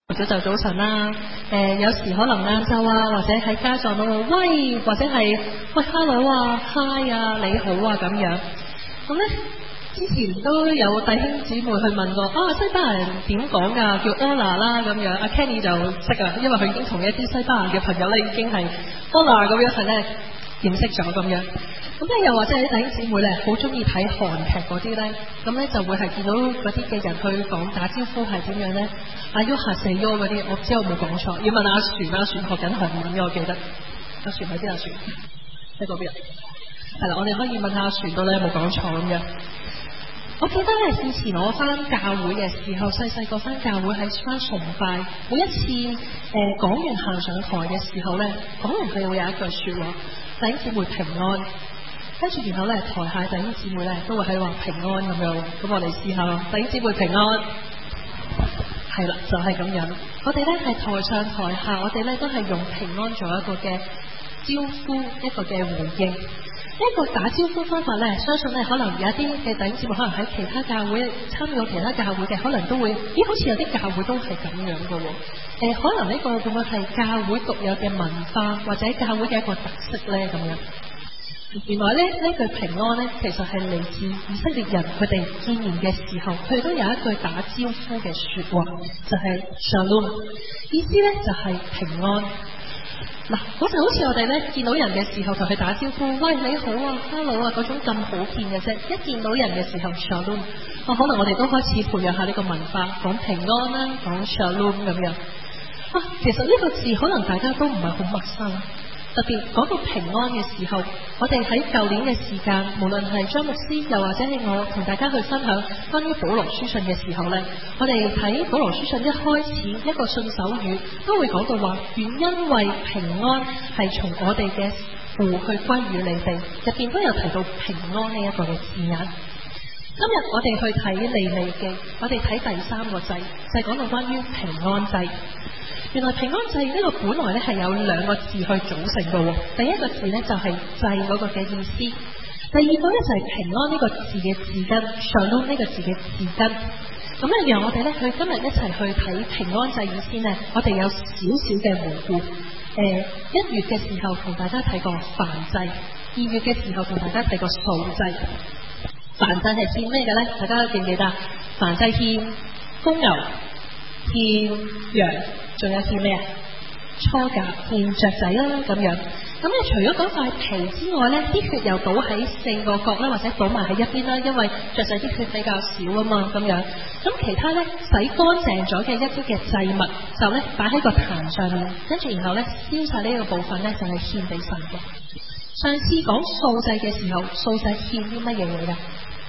早晨啦，有時可能晏晝啊，或者喺街撞到喂，或者係喂 hello 啊 hi 啊你好啊咁樣。咁咧之前都有弟兄姊妹去問過西班牙人點講㗎，叫 Hola 啦咁樣。阿 Kenny 就識啊，因為佢已經同一啲西班牙嘅朋友咧已經係 Hola 咁樣係咧認識咗咁樣。咁咧又或者啲弟兄姊妹咧好中意睇韓劇嗰啲咧，咁咧就會係見到嗰啲嘅人去講打招呼係點樣咧？阿 U 下四 U 嗰啲，我唔知我冇講錯，要問阿船學緊韓文嘅，我記得。阿船喺邊？阿船喺嗰邊。係啦，我哋可以問下阿船到底有冇講錯咁樣。我記得咧，以前我翻教會嘅時候，細個翻教會喺翻崇拜，每一次講完行上台嘅時候咧，講完佢會有一句説話，弟兄姊妹平安。跟住然後咧，台下弟兄姊妹咧都會喺度話平安咁樣。咁我哋試下，弟兄姊妹平安。係啦，就係咁樣。我哋咧係台上台下，我哋咧都係用平安做一個嘅招呼，一個嘅回應。呢個打招呼方法咧，相信咧可能有一啲嘅弟兄姊妹可能喺其他教會參與過其他教會嘅，可能都會，咦，好似有啲教會都係咁樣嘅喎。可能呢個會唔會係教會獨有嘅文化，或者教會嘅一個特色咧咁樣？原來咧呢句平安咧，其實係嚟自以色列人佢哋見面嘅時候，佢哋都有一句打招呼嘅説話，就係 Shalom， 意思咧就係平安。嗱，嗰就好似我哋咧見到人嘅時候同佢打招呼，喂你好啊 ，hello 啊嗰種咁普遍嘅啫。一見到人嘅時候 Shalom， 可能我哋都開始培養下呢個文化，講平安啦，講 Shalom 咁樣。其實呢個字可能大家都唔係好陌生。特別講到平安嘅時候，我哋喺舊年嘅時間，無論係張牧師又或者係我同大家去分享關於保羅書信嘅時候呢，我哋睇保羅書信一開始一個信手語都會講到話，願因為平安係從我哋嘅父去歸於你哋，入邊都有提到平安呢一個嘅字眼。今日我哋去睇利未記，我哋睇第三個祭，就係講到關於平安祭。原來平安祭呢個本來咧係有兩個字去組成嘅喎，第一個字咧就係祭嗰個嘅意思，第二個咧就係平安呢個字嘅字根 ，Shalom 呢個字嘅字根。咁咧，讓我哋咧去今日一齊去睇平安祭以先咧，我哋有少少嘅回顧。1月嘅時候同大家睇過燔祭，2月嘅時候同大家睇過素祭。燔祭係獻咩嘅咧？大家記唔記得？燔祭獻公牛、獻羊。仲有獻咩啊？初甲獻雀仔啦咁樣。咁咧除咗嗰塊皮之外咧，啲血又倒喺4個角啦，或者倒埋喺一邊啦，因為雀仔啲血比較少啊嘛咁樣。咁其他咧洗乾淨咗嘅一啲嘅祭物，就咧擺喺個壇上面，跟住然後咧燒晒呢個部分咧，就係獻俾神嘅。上次講素祭嘅時候，素祭獻啲乜嘢嘢㗎？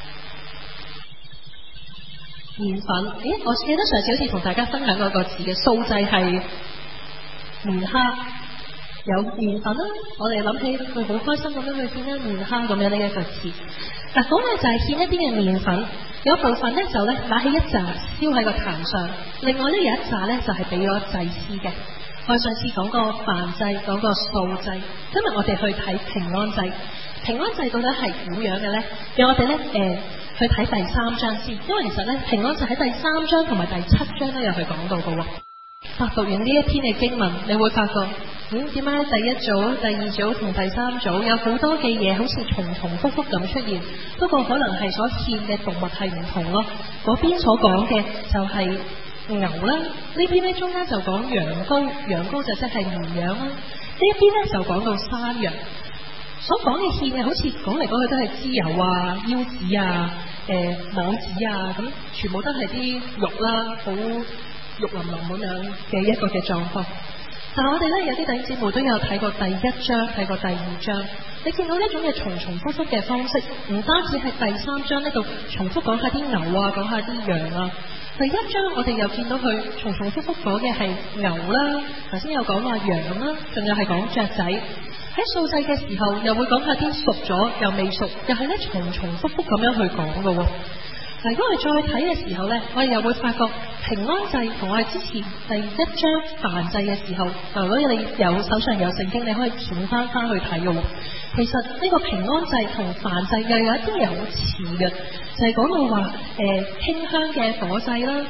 麵粉，我記得上次好似同大家分享過個字嘅素祭係麵蝦，有麵粉啦。我哋諗起佢好開心咁樣去獻一麵蝦咁樣呢一個字。嗱，講嘅就係獻一啲嘅麵粉，有部分咧就咧拿起一紮燒喺個壇上，另外咧有一紮咧就係俾咗祭司嘅。我上次講過燔祭，講過素祭，今日我哋去睇平安祭。平安祭到底係點樣嘅咧？讓我哋咧去睇第3章先，因為其實咧平安祭喺第3章同埋第7章都有去講到嘅喎。讀完呢一篇嘅經文，你會發覺，點解第一組、第二組同第3組有好多嘅嘢好似重複咁出現，不過可能係所獻嘅動物係唔同咯。嗰邊所講嘅就係牛啦，呢邊咧中間就講羊羔，羊羔就即係綿羊啦。呢一邊咧就講到山羊。所講嘅獻嘅好似講嚟講去都係脂油啊、腰子啊、網子啊，咁全部都係啲肉啦，好肉淋淋咁樣嘅一個嘅狀況。但係我哋咧有啲弟兄姊妹都有睇過第1章、睇過第2章，你見到呢種嘅重複嘅方式，唔單止係第3章呢度重複講下啲牛啊，講下啲羊啊。第1章我哋又見到佢重複講嘅係牛啦，頭先有講話羊啦，仲有係講雀仔。喺素祭嘅時候，又會講下啲熟咗又未熟，又係咧重複咁樣去講嘅喎。嗱，如果我哋再睇嘅時候咧，我哋又會發覺平安祭同我哋之前第1章燔祭嘅時候，如果你有手上有聖經，你可以轉翻去睇嘅喎。其實呢個平安祭同燔祭又有一啲嘢好似嘅，就係講到話馨香嘅火祭啦。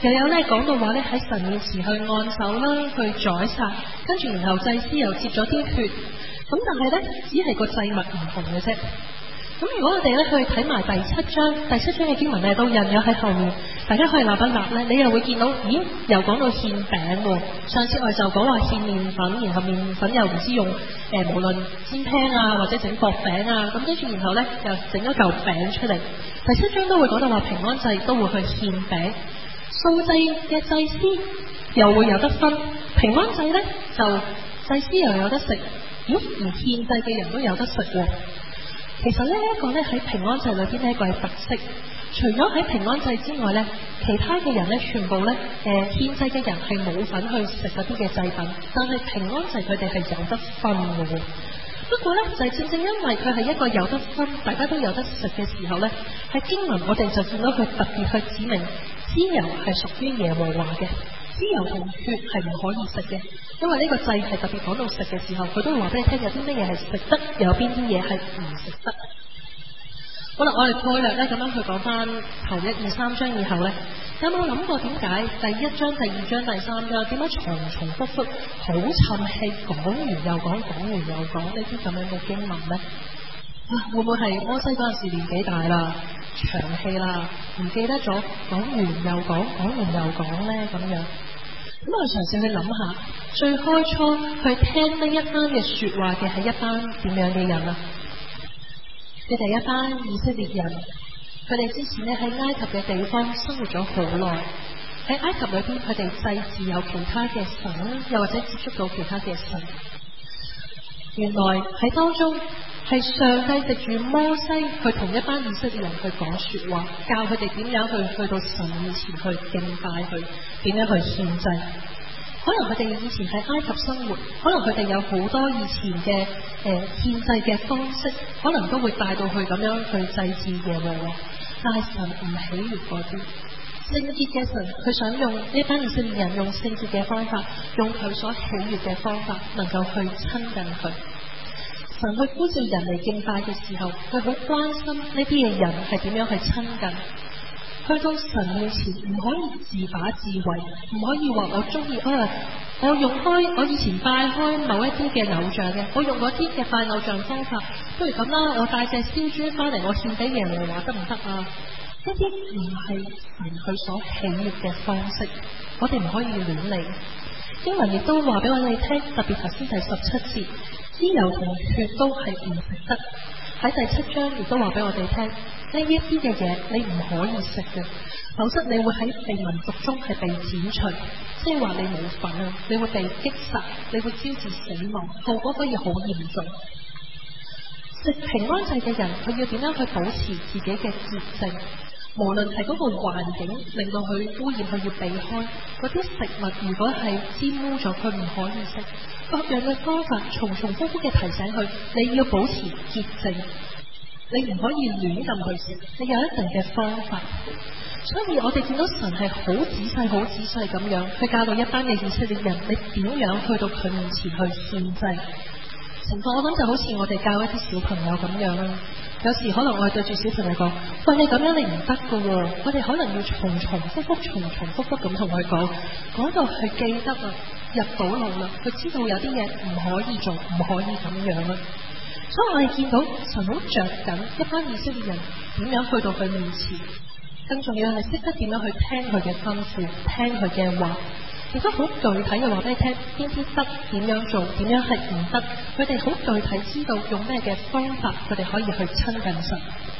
又有咧講到話咧喺神面前去按手啦，去宰殺，跟住然後祭司又接咗啲血，咁但係咧只係個祭物唔同嘅啫。咁如果我哋咧去睇埋第七章嘅經文咧都印咗喺後面，大家可以立一立咧，你又會見到，咦，又講到獻餅喎。上次我哋就講話獻麵粉，然後麵粉又唔知用無論煎餅啊或者整薄餅啊，咁跟住然後咧又整咗嚿餅出嚟。第七章都會講到話平安祭都會去獻餅，素祭嘅祭司又會有得分，平安祭咧就祭司又有得食，咦，而獻祭嘅人都有得食喎。其實呢一個咧喺平安祭裏邊呢一個係特色，除咗喺平安祭之外咧，其他嘅人咧全部咧獻祭嘅人係冇份去食嗰啲嘅祭品，但係平安祭佢哋係有得分嘅喎。不過咧就係正正因為佢係一個有得分，大家都有得食嘅時候咧，喺經文我哋就見到佢特別去指明脂油係屬於耶和華嘅，脂油同血係唔可以食嘅。因為呢個祭係特別講到食嘅時候，佢都會話俾你聽有啲乜嘢係食得，有邊啲嘢係唔食得。好啦，我哋概略咧咁樣去講翻頭1、2、3章以後咧，有冇諗過點解第1章、第2章、第3章點解重複好沉氣，講完又講，講完又講呢啲咁樣嘅經文咧？會唔會係摩西嗰陣時年紀大啦，長氣啦，唔記得咗講完又講，講完又講咧咁樣？咁我嘗試去諗下，最開初去聽呢一班嘅說話嘅係一班點樣嘅人啊？佢哋一班以色列人，佢哋之前咧喺埃及嘅地方生活咗好耐，喺埃及裏邊佢哋祭祀有其他嘅神，又或者接觸到其他嘅神。原來喺當中係上帝藉住摩西去同一班以色列人去講說話，教佢哋點樣去到神面前去敬拜佢，點樣去獻祭。可能佢哋以前喺埃及生活，可能佢哋有好多以前嘅獻祭嘅方式，可能都會帶到去咁樣去祭祀耶和華。但係神唔喜悅嗰啲聖潔嘅神，佢想用呢班以色列人用聖潔嘅方法，用佢所喜悅嘅方法，能夠去親近佢。神去呼召人嚟敬拜嘅時候，佢好關心呢啲嘅人係點樣去親近。去到神面前唔可以自把自為，唔可以話我中意我用開我以前拜開某一啲嘅偶像嘅，我用嗰啲嘅拜偶像方法，不如咁啦，我帶隻燒豬翻嚟，我獻俾耶和華得唔得啊？呢啲唔係神佢所喜悅嘅方式，我哋唔可以亂嚟。經文亦都話俾我哋聽，特別頭先第17節，脂油同血都係唔食得。喺第7章亦都話俾我哋聽，呢一啲嘅嘢你唔可以食嘅，否則你會喺被民族中係被剪除，即係話你冇份啊，你會被擊殺，你會招致死亡，後果可以好嚴重。食平安祭嘅人，佢要點樣去保持自己嘅潔淨？無論係嗰個環境令到佢污染，佢要避開嗰啲食物。如果係沾污咗，佢唔可以食。各樣嘅方法，重重複複嘅提醒佢，你要保持潔淨，你唔可以亂咁去食，你有一定嘅方法。所以我哋見到神係好仔細咁樣去教導一班嘅以色列人，你點樣去到佢面前去獻祭。情況我諗就好似我哋教一啲小朋友咁樣啦。有時可能我哋對住小朋友講，喂，你咁樣你唔得噶喎，我哋可能要重重複複咁同佢講到佢記得啦，入到腦啦，佢知道有啲嘢唔可以做，唔可以咁樣啦。所以我哋見到神好着緊一班以色列人點樣去到佢面前，更重要係識得點樣去聽佢嘅吩咐，聽佢嘅話，亦都好具體嘅話俾你聽，邊啲得，點樣做，點樣係唔得。佢哋好具體知道用咩嘅方法，佢哋可以去親近神。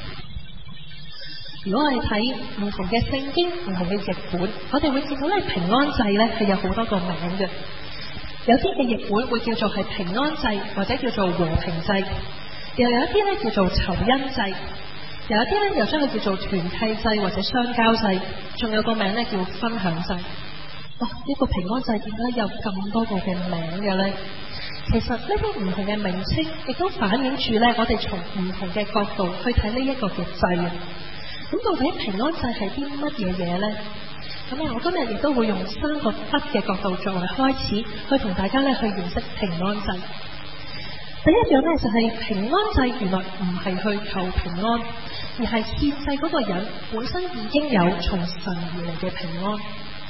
如果我哋睇唔同嘅聖經、唔同嘅譯本，我哋會見到咧平安祭咧係有好多個名嘅。有啲嘅譯本會叫做係平安祭，或者叫做和平祭，又有一啲咧叫做酬恩祭，有一啲咧又將佢叫做團契祭或者相交祭，仲有個名咧叫分享祭。呢個平安祭點解有咁多個嘅名嘅咧？其實呢啲唔同嘅名稱，亦都反映住咧我哋從唔同嘅角度去睇呢一個嘅祭啊。咁到底平安祭係啲乜嘢嘢咧？咁我今日亦都會用3個不嘅角度作為開始，去同大家咧去認識平安祭。第一樣咧就係平安祭原來唔係去求平安，而係獻祭嗰個人本身已經有從神而嚟嘅平安。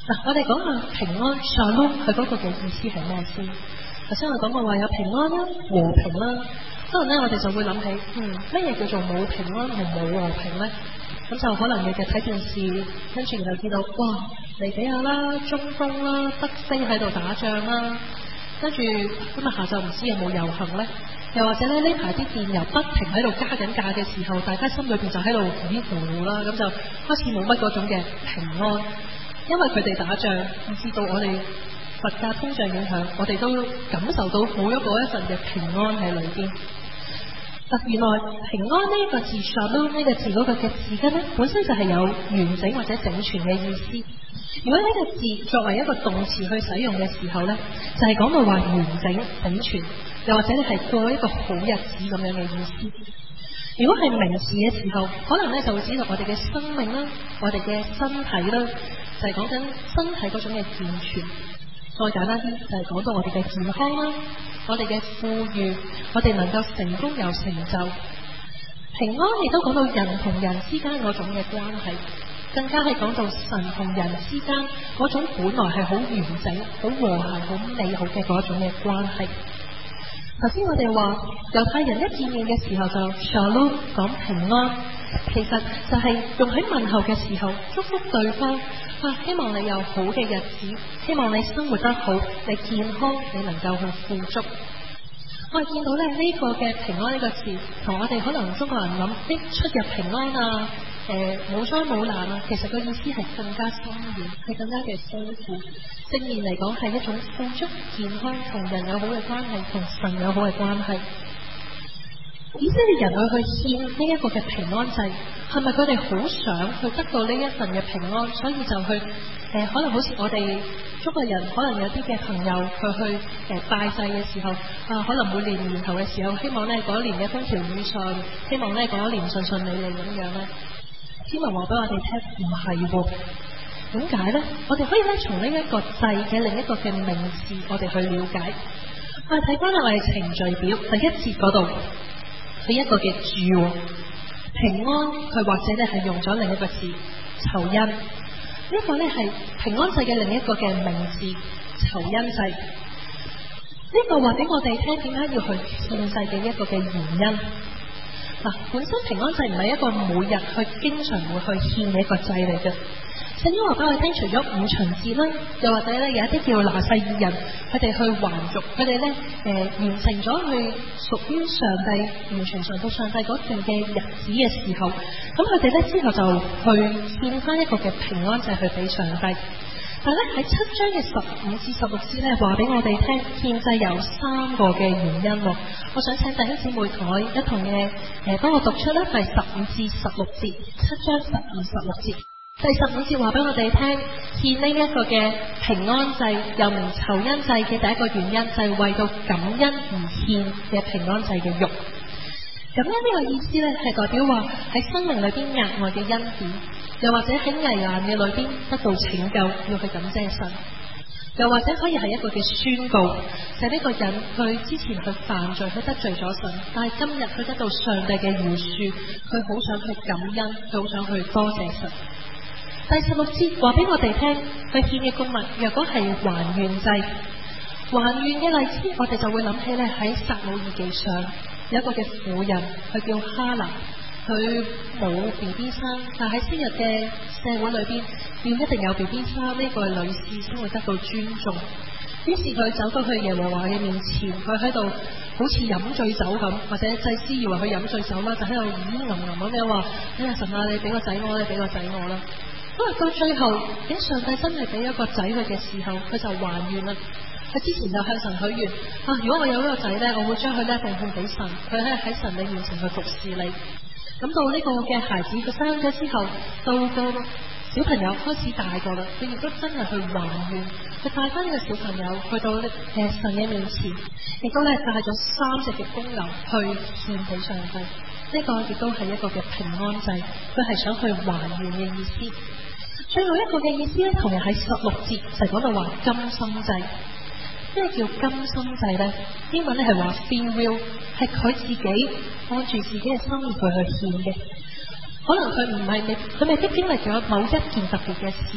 嗱，我哋講下平安 Shalom 佢嗰個嘅意思係咩先？頭先我講過話有平安啦、和平啦，可能咧我哋就會諗起，乜嘢叫做冇平安同冇和平咧？咁就可能你嘅睇電視，跟住然後見到哇，尼比亞啦、中東啦、北非喺度打仗啦，跟住今日下晝唔知有冇遊行咧？又或者咧呢排啲電油不停喺度加緊價嘅時候，大家心裏邊就喺度糊哩糊糊啦，咁就開始冇乜嗰種嘅平安。因為佢哋打仗，唔知道我哋物價通脹影響，我哋都感受到冇咗嗰一份嘅平安喺裏邊。原來平安呢個字 Shalom 呢個字嗰個嘅字根咧，本身就係有完整或者整全嘅意思。如果呢個字作為一個動詞去使用嘅時候咧，就係講到話完整整全，又或者你係過一個好日子咁樣嘅意思。如果係名詞嘅時候，可能咧就會指到我哋嘅生命啦，我哋嘅身體啦，就係講緊身體嗰種嘅健全。再簡單啲，就係講到我哋嘅健康啦，我哋嘅富裕，我哋能夠成功有成就。平安亦都講到人同人之間嗰種嘅關係，更加係講到神同人之間嗰種本來係好完整、好和諧、好美好嘅嗰種嘅關係。頭先我哋話猶太人一見面嘅時候就 Shalom 講平安，其實就係用喺問候嘅時候祝福對方，希望你有好嘅日子，希望你生活得好，你健康，你能夠去富足。我哋見到咧呢個嘅平安呢個詞，同我哋可能中國人諗啲出入平安啊，冇災冇難啊，其實個意思係更加深遠，係更加嘅豐富。正面嚟講係一種富足、健康，同人有好嘅關係，同神有好嘅關係。以色列人去獻呢一個嘅平安祭，係咪佢哋好想去得到呢一份嘅平安，所以就去可能好似我哋中國人，可能有啲嘅朋友佢去拜祭嘅時候，可能每年年頭嘅時候，希望咧嗰一年嘅風調雨順，希望咧嗰一年順順利利咁樣咧。天文話俾我哋聽，唔係喎。點解咧？我哋可以咧從呢一個祭嘅另一個嘅名字，我哋去了解。我哋睇翻我哋程序表第一節嗰度，佢一個嘅住平安，佢或者咧係用咗另一個字酬恩。呢個咧係平安祭嘅另一個嘅名字酬恩祭。呢個話俾我哋聽點解要去獻祭嘅一個嘅原因。本身平安祭唔係一個每日去經常會去獻嘅一個祭嚟嘅。聖經話俾我哋聽，除咗五旬節啦，又或者咧有一啲叫拿細耳人，佢哋去還俗，佢哋咧完成咗去屬於上帝、完全上到上帝嗰段嘅日子嘅時候，咁佢哋咧之後就去獻翻一個嘅平安祭去俾上帝。但係咧喺7章嘅15至16節咧話俾我哋聽，獻祭有3個嘅原因。我想請弟兄姊妹同我一同嘅幫我讀出咧第15至16節，7章15、16節。第15節話俾我哋聽，獻呢一個嘅平安祭，又名酬恩祭嘅第一個原因就係為到感恩而獻嘅平安祭嘅肉。感恩呢個意思咧係代表話喺生命裏邊額外嘅恩典，又或者喺危難嘅裏邊得到拯救，要去感謝神。又或者可以係一個嘅宣告，就係呢個人佢之前去犯罪，佢得罪咗神，但係今日佢得到上帝嘅饒恕，佢好想去感恩，佢好想去多謝神。第16節話俾我哋聽，佢獻嘅供物若果係還願祭，還願嘅例子，我哋就會諗起咧喺撒母耳記上有一個嘅婦人，佢叫哈拿，佢冇 BB 生，但喺昔日嘅社會裏邊，要一定有 BB 生呢個女士先會得到尊重。於是佢走到去耶和華嘅面前，佢喺度好似飲醉酒咁，或者祭司以為佢飲醉酒啦，就喺度吟吟咁樣話：哎呀神啊，你俾個仔我，你俾個仔我啦！因為到最後，上帝真係俾一個仔佢嘅時候，佢就還願啦。佢之前就向神許願如果我有呢個仔咧，我會將佢咧奉獻俾神，佢喺神你面前去服侍你。咁到呢個嘅孩子佢生咗之後，到個小朋友開始大個啦，佢亦都真係去還願，佢帶翻呢個小朋友去到神嘅面前，亦都咧帶咗3隻嘅公牛去獻俾上帝。呢個亦都係一個嘅平安祭，佢係想去還願嘅意思。最後一個嘅意思咧，同樣喺16節就講到話甘心祭。咩叫甘心祭咧？英文咧係話 free will， 係佢自己按住自己嘅心意去獻嘅。可能佢未必經歷咗某一件特別嘅事，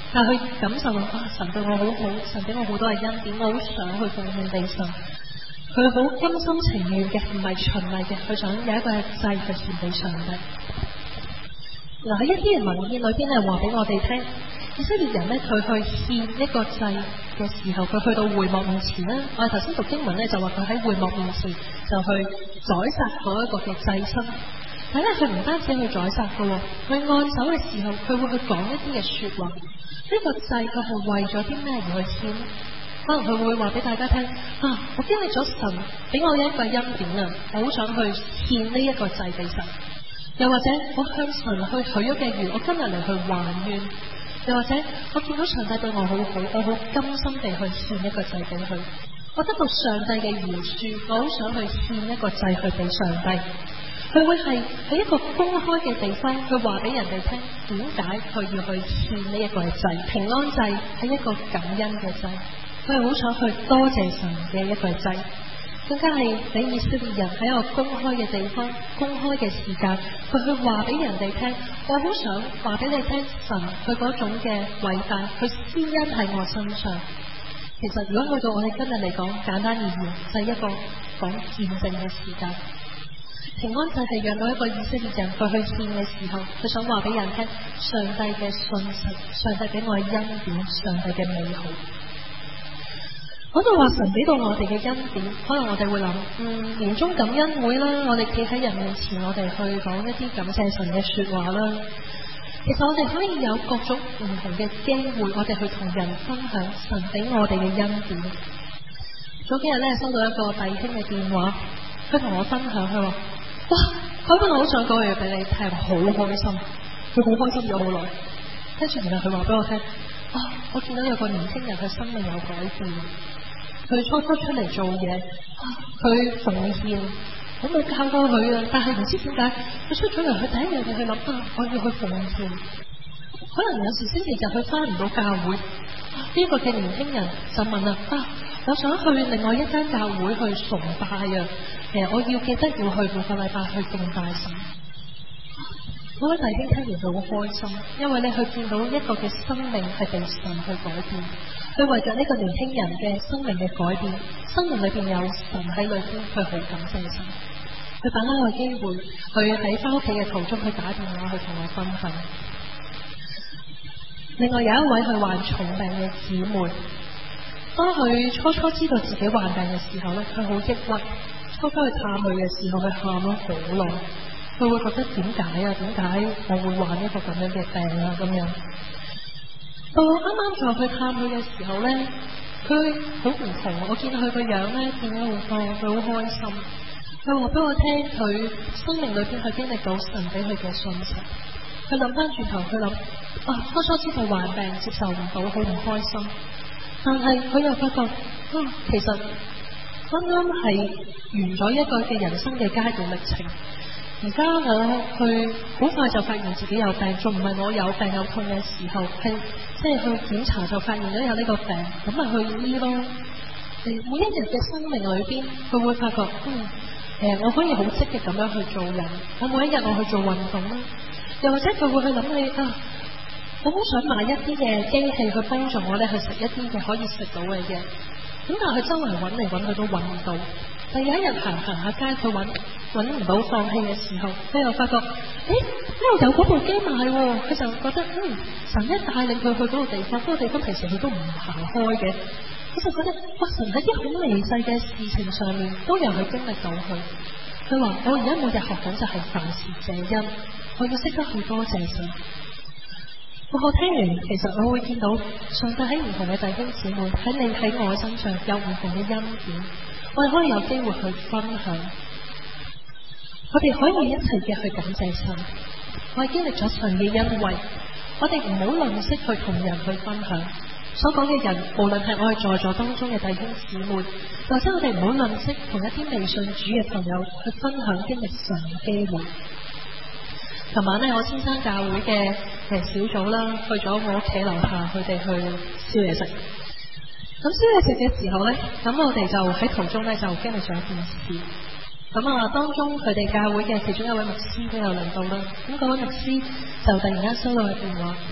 但係佢感受到神對我好好，神俾我好多嘅恩典，我好想去奉獻俾神。佢好甘心情願嘅，唔係循例嘅，佢想有一個祭去獻俾上帝。嗱，喺一啲嘅文獻裏邊咧，話俾我哋聽，以色列人咧，佢去獻一個祭嘅時候，佢去到會幕面前咧，我哋頭先讀經文咧就話佢喺會幕面前就去宰殺嗰一個嘅祭牲。但係咧，佢唔單止去宰殺嘅喎，佢按手嘅時候，佢會去講一啲嘅説話。呢個祭佢係為咗啲咩而去獻？可能佢會話俾大家聽我經歷咗神俾我一個恩典啊，我好想去獻呢一個祭俾神。又或者我向神去許咗嘅願，我今日嚟去還願。又或者我見到上帝對我好好，我好甘心地去獻一個祭俾佢。我得到上帝嘅饒恕，我好想去獻一個祭去俾上帝。佢會係喺一個公開嘅地方，去話俾人哋聽點解佢要去獻呢一個祭。平安祭係一個感恩嘅祭，佢係好想去多謝神嘅一個祭。更加係俾以色列人喺一個公開嘅地方、公開嘅時間，佢去話俾人哋聽，我好想話俾你聽，神佢嗰種嘅偉大，佢施恩喺我身上。其實如果去到我哋今日嚟講，簡單而言就係一個講見證嘅時間。平安祭係讓到一個以色列人佢去獻嘅時候，佢想話俾人聽上帝嘅信實，上帝俾我嘅恩典，上帝嘅美好。講到話神俾到我哋嘅恩典，可能我哋會諗，年終感恩會啦，我哋企喺人面前，我哋去講一啲感謝神嘅說話啦。其實我哋可以有各種唔同嘅機會，我哋去同人分享神俾我哋嘅恩典。早幾日咧收到一個弟兄嘅電話，佢同我分享，佢話：哇，佢話我好想講嘢俾你聽，好開心，佢好開心咗好耐。跟住然後佢話俾我聽，我見到有個年輕人佢生命有改變。佢初初出嚟做嘢，佢奉獻，我冇教過佢啊，但係唔知點解佢出咗嚟，佢第一樣嘢去諗我要去奉獻。可能有時星期日佢翻唔到教會，呢個嘅年輕人就問啦，我想去另外一間教會去崇拜啊，我要記得要去每個禮拜去敬拜神。嗰位弟兄聽完就好開心，因為咧佢見到一個嘅生命係被神去改變。佢為咗呢個年輕人嘅生命嘅改變，生命裏邊有神喺裏邊，佢好感謝神。佢把握個機會，佢喺翻屋企嘅途中，佢打電話去同我分享。另外有一位佢患重病嘅姊妹，當佢初初知道自己患病嘅時候咧，佢好抑鬱。初初去探佢嘅時候，佢喊咗好耐，佢會覺得點解啊？點解我會患一個咁樣嘅病啊？咁樣。到我啱啱再去探佢嘅時候咧，佢好唔同。我見到佢個樣咧變咗好多，佢好開心。佢話俾我聽，佢生命裏邊佢經歷到神俾佢嘅信息。佢諗翻轉頭，佢諗初初知道患病接受唔到，好唔開心。但係佢又發覺，其實啱啱係完咗一個嘅人生嘅階段歷程。而家我去好快就發現自己有病，仲唔係我有病有痛嘅時候，係即係去檢查就發現咗有呢個病，咁咪去醫咯。每一日嘅生命裏邊，佢會發覺，我可以好積極咁樣去做人。我每一日我去做運動啦，又或者佢會去諗起我好想買一啲嘅機器去幫助我咧去食一啲嘅可以食到嘅嘢。咁但係佢周圍揾嚟揾去都揾唔到。第有一日行下街，佢揾唔到放棄嘅時候，佢又發覺，呢度有嗰部機賣喎，佢就覺得，神一帶領佢去嗰個地方，嗰個地方平時佢都唔行開嘅，佢就覺得，神喺啲好微細嘅事情上面都有佢經歷到佢。佢話：我而家每日學緊就係凡事謝恩，我要識得去多謝神。我聽完，其實我會見到上帝喺唔同嘅弟兄姊妹喺你喺我身上有唔同嘅恩典。我哋可以有機會去分享，我哋可以一齊嘅去感謝神。我哋經歷咗神嘅恩惠，我哋唔好吝嗇去同人去分享。所講嘅人，無論係我哋在座當中嘅弟兄姊妹，或者我哋唔好吝嗇同一啲未信主嘅朋友去分享經歷神嘅機會。琴晚咧，我先生教會嘅小組啦，去咗我屋企樓下，佢哋去燒嘢食。咁燒嘢食嘅時候咧，咁我哋就喺途中咧就經歷咗一件事。咁當中佢哋教會嘅其中一位牧師都有嚟到啦。咁嗰位牧師就突然間收到個電話，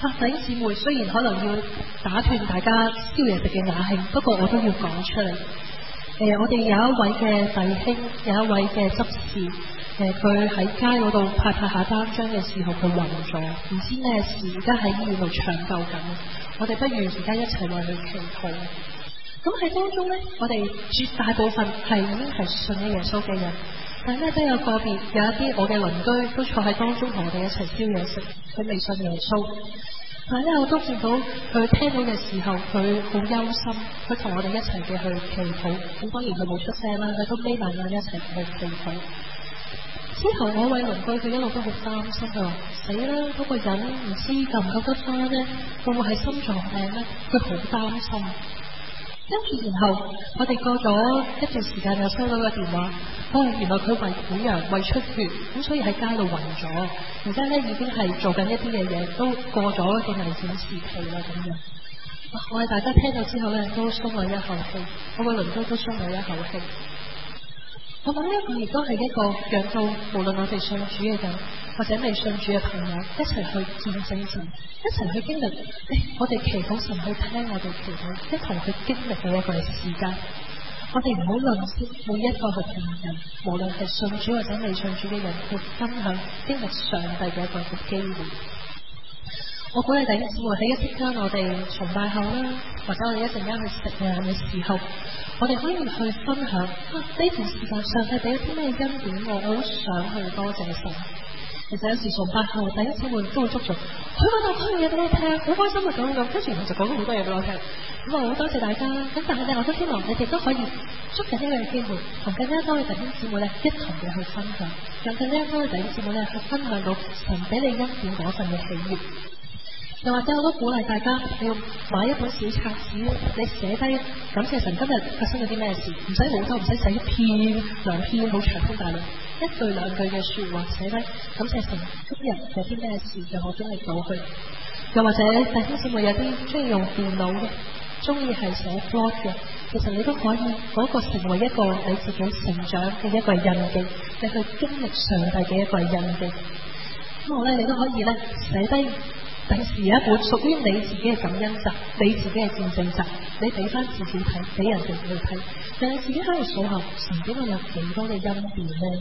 弟兄姊妹，雖然可能要打斷大家宵夜食嘅雅興，不過我都要講出嚟。我哋有一位嘅弟兄，有一位嘅執事，佢喺街嗰度派下單張嘅時候，佢暈咗，唔知咩事，而家喺醫院度搶救緊。我哋不如而家一齊為佢祈禱。咁喺當中咧，我哋絕大部分係已經係信咗耶穌嘅人，但係咧都有個別有一啲我嘅鄰居都坐喺當中同我哋一齊燒嘢食，佢未信耶穌。但係咧，我都見到佢聽到嘅時候，佢好憂心，佢同我哋一齊嘅去祈禱。咁當然佢冇出聲啦，佢都眯埋眼一齊去祈禱。之後我位鄰居佢一路都好擔心，佢話死啦，嗰個人唔知救唔救得翻咧，會唔會係心臟病咧？佢好擔心。跟住然後我哋過咗一段時間又收到個電話，原來佢胃潰瘍、胃出血，咁所以喺街度暈咗。而家咧已經係做緊一啲嘅嘢，都過咗一個危險時期啦咁樣。我哋大家聽到之後咧，都鬆咗一口氣，我個鄰居都鬆咗一口氣。我諗呢一個亦都係一個讓到無論我哋信主嘅人或者未信主嘅朋友一齊去見證神，一齊去經歷，我哋祈禱神去聽我哋祈禱，一同去經歷嘅一個時間。我哋唔好吝嗇每一個去同人，無論係信主或者未信主嘅人，去分享經歷上帝嘅一個嘅機會。我鼓勵弟兄姊妹喺一陣間我哋崇拜後啦，或者我哋一陣間去食飯嘅時候，我哋可以去分享呢段時間上帝俾咗啲咩恩典我好想去多謝神。其實有時崇拜後弟兄姊妹都會捉住佢嗰度講嘢俾我聽，好開心啊咁，跟住然後就講咗好多嘢俾我聽。咁啊好多謝大家，咁但係咧我都希望你哋都可以捉緊呢個機會，同更加多嘅弟兄姊妹咧一同嘅去分享，讓更加多嘅弟兄姊妹咧去分享到神俾你恩典嗰份嘅喜悅。又或者我都鼓勵大家，你要買一本小冊子，你寫低感謝神今日發生咗啲咩事，唔使好多，唔使寫一篇兩篇好長篇大論，一句兩句嘅說話寫低感謝神今日有啲咩事讓我經歷到佢。又或者弟兄姊妹有啲中意用電腦嘅，中意係寫 blog 嘅，其實你都可以嗰個成為一個你自己成長嘅一個印記，你去經歷上帝嘅一個印記。咁我咧你都可以咧寫低。第時有一本屬於你自己嘅感恩集，你自己嘅見證集，你俾翻自己睇，俾人哋去睇，但係自己喺度數下神俾我有幾多嘅恩典咧？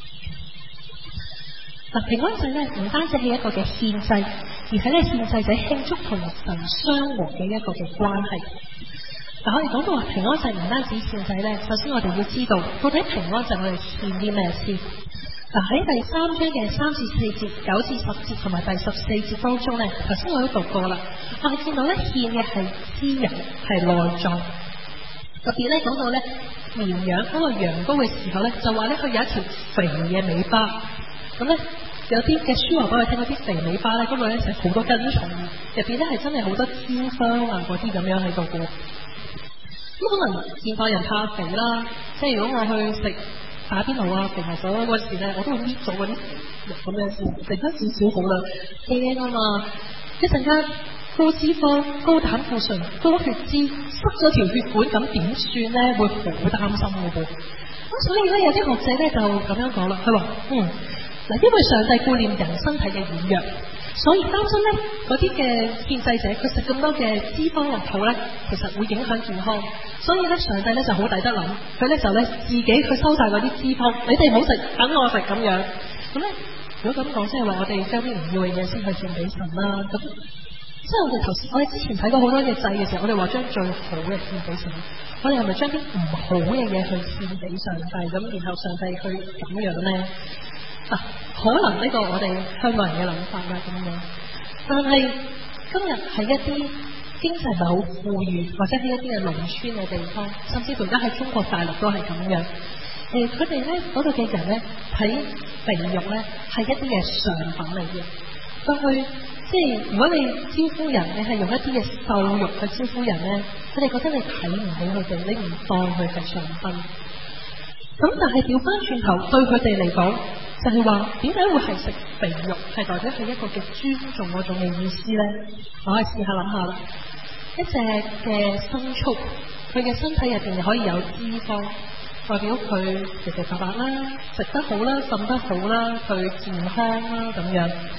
嗱，平安祭咧唔單止係一個嘅獻祭，而係咧獻祭者慶祝同神相和嘅一個嘅關係。嗱，我哋講到話平安祭唔單止獻祭咧，首先我哋要知道到底平安祭我哋獻啲咩先？嗱，喺第3章嘅3至4節、9至10節同埋第14節當中咧，頭先我都讀過啦。我哋見到咧獻嘅係脂油，係內臟。特別咧講到咧綿羊嗰個羊羔嘅時候咧，就話咧佢有一條肥嘅尾巴。咁咧有啲嘅書話俾我聽，嗰啲肥尾巴咧，嗰度咧成好多根蟲，入邊咧係真係好多脂肪啊嗰啲咁樣喺度嘅。咁可能現代人怕肥啦，即係如果我去食打邊爐啊，肥牛手嗰時咧，我都會搣咗嗰啲肉咁樣先，食得少少好啦，驚啊嘛！一陣間高脂肪、高膽固醇、高血脂，塞咗條血管，咁點算咧？會好擔心嘅噃。咁所以咧，有啲學者咧就咁樣講啦，佢話嗱，因為上帝顧念人身體嘅軟弱，所以擔心咧嗰啲嘅獻祭者佢食咁多嘅脂肪落肚咧，其實會影響健康。所以咧，上帝咧就好抵得諗，佢咧就咧自己去收晒嗰啲脂肪，你哋唔好食，等我食咁樣。咁咧，如果咁講，即係話我哋將啲唔要嘅嘢先去獻俾神啦。咁即係我哋之前睇過好多嘅祭嘅時候，我哋話將最好嘅獻俾神。我哋係咪將啲唔好嘅嘢去獻俾上帝？咁然後上帝去咁樣咧？可能呢個我哋香港人嘅諗法啦咁樣。但係今日係一啲經濟唔係好富裕，或者係一啲嘅農村嘅地方，甚至乎而家喺中國大陸都係咁樣。佢哋咧嗰度嘅人咧睇肥肉咧係一啲嘅上品嚟嘅。過去即係如果你招呼人，你係用一啲嘅瘦肉去招呼人咧，佢哋覺得你睇唔起佢哋，你唔當佢係上品。咁但係調翻轉頭對佢哋嚟講，就係話點解會係食肥肉，係代表係一個嘅尊重嗰種嘅意思咧？我哋試下諗下啦。一隻嘅牲畜，佢嘅身體入邊可以有脂肪，代表佢肥肥白白啦，食得好啦，瞓得好啦，佢健康啦咁樣。咁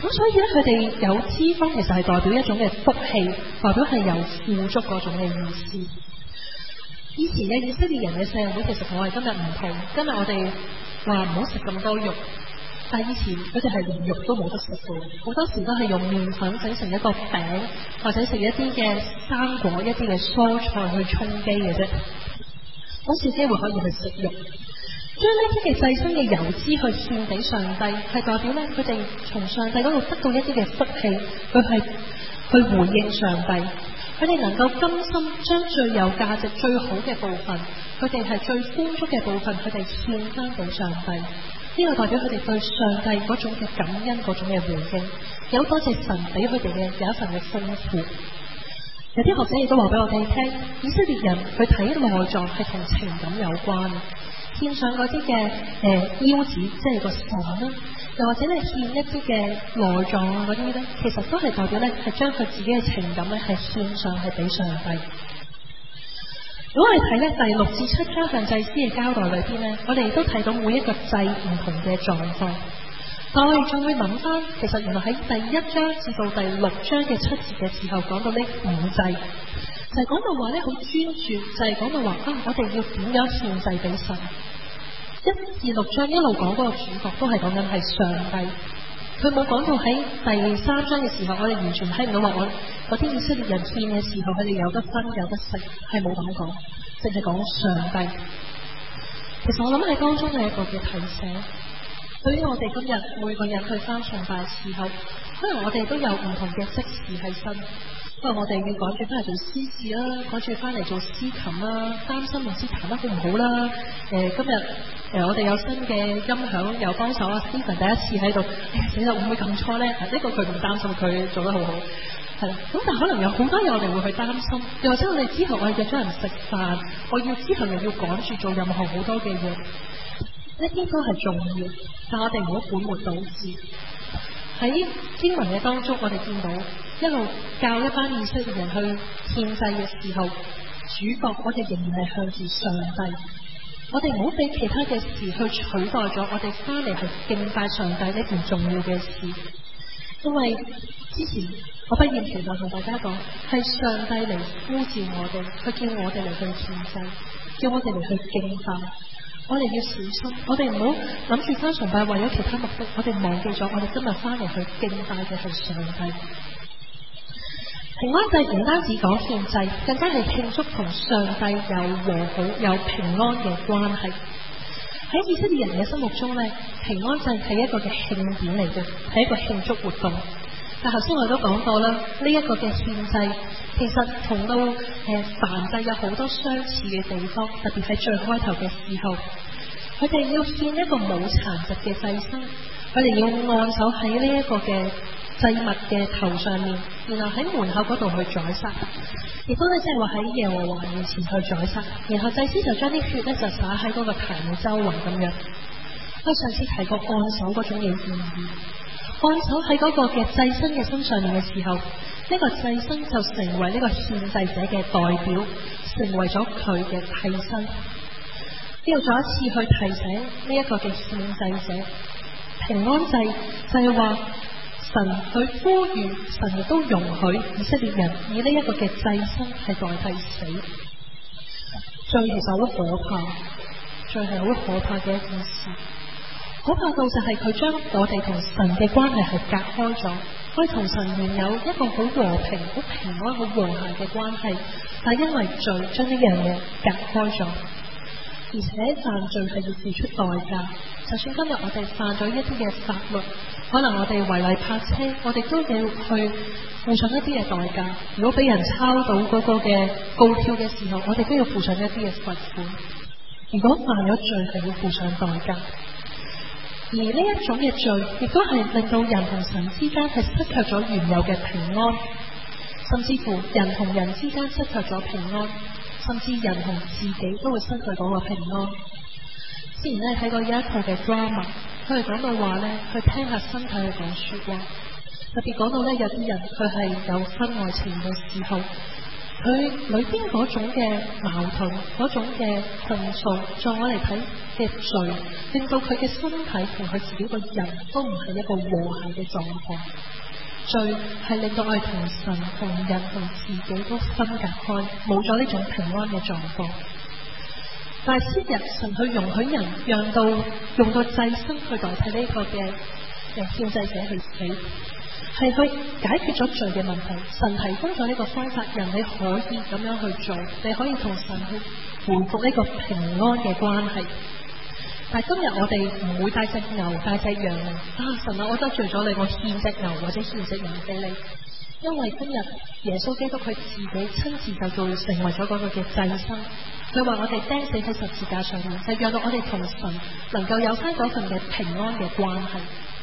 咁所以咧，佢哋有脂肪其實係代表一種嘅福氣，代表係有富足嗰種嘅意思。以前嘅以色列人嘅社會其實同我哋今日唔同，今日我哋話唔好食咁多肉，但係以前佢哋係連肉都冇得食嘅，好多時都係用麵粉整成一個餅，或者食一啲嘅生果、一啲嘅蔬菜去充飢嘅啫，好少機會可以去食肉。將呢啲嘅祭牲嘅油脂去獻俾上帝，係代表咧佢哋從上帝嗰度得到一啲嘅福氣，佢係去回應上帝。佢哋能夠甘心將最有價值、最好嘅部分，佢哋係最豐足嘅部分，佢哋獻翻俾上帝。呢個代表佢哋對上帝嗰種嘅感恩、嗰種嘅回應，有多謝神俾佢哋嘅有一份嘅豐富。有啲學者亦都話俾我哋聽，以色列人佢睇內臟係同情感有關，獻上嗰啲嘅腰子，即係個腎啦，又或者你獻一啲嘅內臟啊嗰啲咧，其實都係代表咧係將佢自己嘅情感咧係獻上係俾上帝。如果我哋睇咧第6至7章向祭司嘅交代裏邊咧，我哋亦都睇到每一個祭唔同嘅狀況。但我哋仲會諗翻，其實原來喺第1章至到第6章嘅7節嘅時候講到呢5祭，就係講到話咧好專注，就係講到話我哋要點樣獻祭俾神。1至6章一路講嗰個主角都係講緊係上帝，佢冇講到喺第3章嘅時候，我哋完全睇唔到話我嗰啲以色列人獻嘅時候，佢哋有得分有得食，係冇咁講，淨係講上帝。其實我諗喺當中係一個嘅提醒。對於我哋今日每個人去返崇拜嘅時候，可能我哋都有唔同嘅職事喺身，可能我哋要趕住翻嚟做司事啦，趕住翻嚟做司琴啦，擔心唔知彈得好唔好啦。今日我哋有新嘅音響又幫手啊 Stephen 第一次喺度，死啦會唔會撳錯咧？呢個佢唔擔心，佢做得好好。係啦，咁但係可能有好多嘢我哋會去擔心，又或者我哋之後我哋約咗人食飯，我要之後又要趕住做任何好多嘅嘢。呢啲都係重要，但我哋唔好本末倒置。喺經文嘅當中，我哋見到一路教一班以色列人去獻祭嘅時候，主角我哋仍然係向住上帝。我哋唔好俾其他嘅事去取代咗我哋翻嚟去敬拜上帝呢件重要嘅事。因為之前我不厭其煩同大家講，係上帝嚟呼召我哋，佢叫我哋嚟去獻祭，叫我哋嚟去敬拜。我哋要小心，我哋唔好諗住翻崇拜為咗其他目的，我哋忘記咗我哋今日翻嚟去敬拜嘅係上帝。平安祭唔單止講獻祭，更加係慶祝同上帝有和好、有平安嘅關係。喺以色列人嘅心目中咧，平安祭係一個嘅慶典嚟嘅，係一個慶祝活動。但頭先我都講過啦，呢一個嘅獻祭其實同到燔祭有好多相似嘅地方，特別喺最開頭嘅時候，佢哋要獻一個冇殘疾嘅祭牲，佢哋要按手喺呢一個嘅祭物嘅頭上面，然後喺門口嗰度去宰殺，亦都咧即係話喺耶和華面前去宰殺，然後祭司就將啲血咧就灑喺嗰個壇嘅周圍咁樣。我上次提過按手嗰種嘅意義。按手喺嗰個嘅祭牲嘅身上面嘅時候，呢個祭牲就成為呢個獻祭者嘅代表，成為咗佢嘅替身。呢度再一次去提醒呢一個嘅獻祭者，平安祭就係話神去呼籲，神亦都容許以色列人以呢一個嘅祭牲係代替死。罪其實好可怕，罪係好可怕嘅一件事。可怕到就係佢將我哋同神嘅關係係隔開咗，可以同神原有一個好和平、好平安、好和諧嘅關係，但因為罪將呢樣嘢隔開咗，而且犯罪係要付出代價。就算今日我哋犯咗一啲嘅法律，可能我哋違例泊車，我哋都要去付上一啲嘅代價。如果俾人抄到嗰個嘅告票嘅時候，我哋都要付上一啲嘅罰款。如果犯咗罪係要付上代價。而呢一種嘅罪，亦都係令到人同神之間係失卻咗原有嘅平安，甚至乎人同人之間失卻咗平安，甚至人同自己都會失去嗰個平安。之前咧睇過有一套嘅 drama， 佢係講到話咧，去聽下身體去講說話，特別講到咧有啲人佢係有婚外情嘅時候， 佢裏邊嗰種嘅矛盾，嗰種嘅控訴，在我嚟睇嘅罪，令到佢嘅身體同佢自己個人都唔係一個和諧嘅狀況。罪係令到我哋同神、同人、同自己都分隔開，冇咗呢種平安嘅狀況。但係昔日神去容許人讓到用個祭牲去代替呢個嘅獻祭者去死，係去解決咗罪嘅問題。神提供咗呢個方法，人你可以咁樣去做，你可以同神去回復呢個平安嘅關係。但係今日我哋唔會帶隻牛帶隻羊神啊，我得罪咗你，我獻隻牛或者獻隻羊俾你。因為今日耶穌基督佢自己親自就做成為咗嗰個嘅祭牲，佢話我哋釘死喺十字架上面，就讓到我哋同神能夠有翻嗰份嘅平安嘅關係。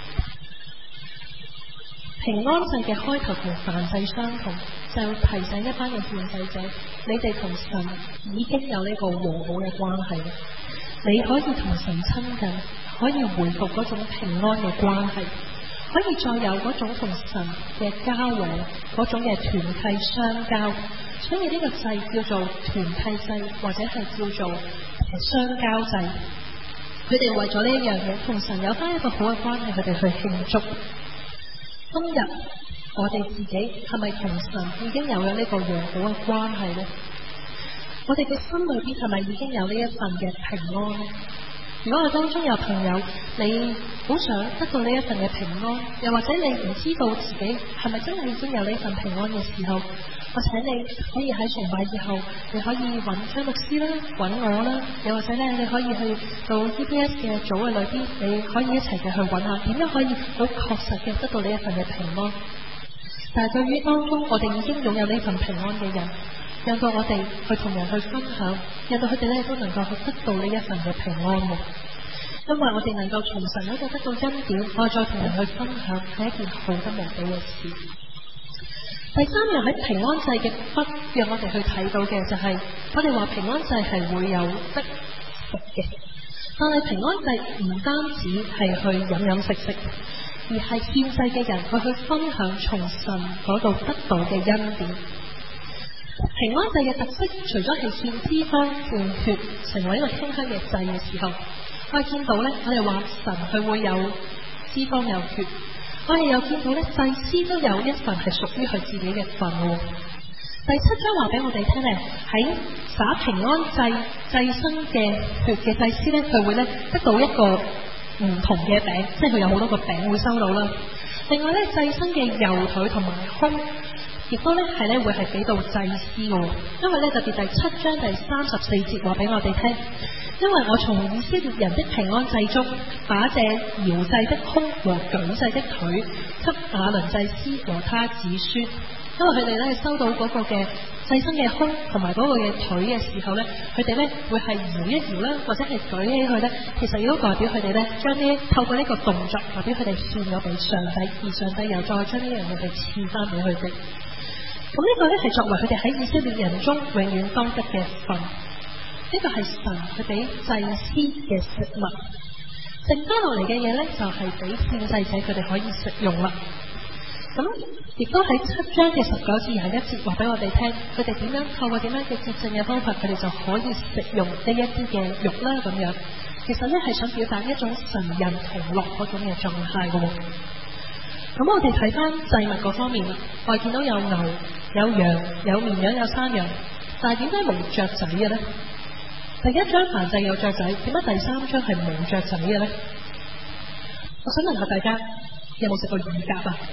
平安祭嘅開頭同燔祭相同，就提醒一班嘅獻祭者，你哋同神已經有呢個和好嘅關係，你可以同神親近，可以回復嗰種平安嘅關係，可以再有嗰種同神嘅交往，嗰種嘅團契相交。所以呢個祭叫做團契祭，或者係叫做相交祭。佢哋為咗呢一樣嘢，同神有翻一個好嘅關係，佢哋去慶祝。今日我哋自己係咪同神已經有咗呢個和好嘅關係呢？我哋嘅心裏邊係咪已經有呢一份嘅平安呢？如果我當中有朋友，你好想得到呢一份嘅平安，又或者你唔知道自己係咪真係已經有呢份平安嘅時候，我請你可以喺崇拜以後，你可以揾張牧師啦，揾我啦，又或者咧你可以去到 EPS 嘅組嘅裏邊，你可以一齊嘅去揾下點樣可以好確實嘅得到呢一份嘅平安。但係對於當中我哋已經擁有呢份平安嘅人，讓到我哋去同人去分享，讓到佢哋咧都能夠去得到呢一份嘅平安嘅。因為我哋能夠從神嗰度得到恩典，我再同人去分享，係一件好得無比嘅事。第三樣喺平安祭嘅筆，讓我哋去睇到嘅就係，我哋話平安祭係會有得食嘅，但係平安祭唔單止係去飲飲食食，而係獻祭嘅人佢去分享從神嗰度得到嘅恩典。平安祭嘅特色，除咗係獻脂肪、獻血，成為一個馨香嘅祭嘅時候，我哋見到咧，我哋話神佢會有脂肪有血，我哋又見到咧，祭司都有一份係屬於佢自己嘅份喎。第7章話俾我哋聽咧，喺灑平安祭祭牲嘅血嘅祭司咧，佢會咧得到一個唔同嘅餅，即係佢有好多個餅會收到啦。另外咧，祭牲嘅右腿同埋胸，亦都咧係咧會係俾到祭司嘅，因為咧特別第7章第34節話俾我哋聽，因為我從以色列人的平安祭中，把這搖祭的胸和舉祭的腿給亞倫祭司和他子孫，因為佢哋咧收到嗰個嘅祭牲嘅胸同埋嗰個嘅腿嘅時候咧，佢哋咧會係搖一搖啦，或者係舉起佢咧，其實亦都代表佢哋咧將呢透過呢個動作，代表佢哋獻咗俾上帝，而上帝又再將呢樣嘢去賜翻俾佢哋。咁呢個咧係作為佢哋喺以色列人中永遠當得嘅份，呢個係神佢俾祭司嘅食物，剩翻落嚟嘅嘢咧就係俾獻祭者佢哋可以食用啦。咁亦都喺7章嘅19至21節話俾我哋聽，佢哋點樣透過點樣嘅潔淨嘅方法，佢哋就可以食用呢一啲嘅肉啦咁樣。其實咧係想表達一種神人同樂嗰種嘅狀態嘅。咁我哋睇翻祭物嗰方面，我哋見到有牛、有羊、有綿羊、有山羊，但係點解冇雀仔嘅咧？第1章燔祭有雀仔，點解第3章係冇雀仔嘅咧？我想問下大家，有冇食過乳鴿啊？